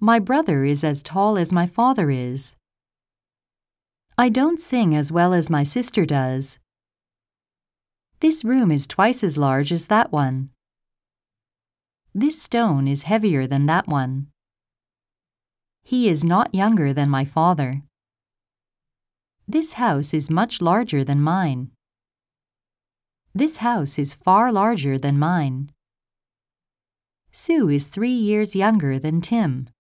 My brother is as tall as my father is. I don't sing as well as my sister does. This room is twice as large as that one. This stone is heavier than that one. He is not younger than my father. This house is much larger than mine. This house is far larger than mine. Sue is 3 years younger than Tim.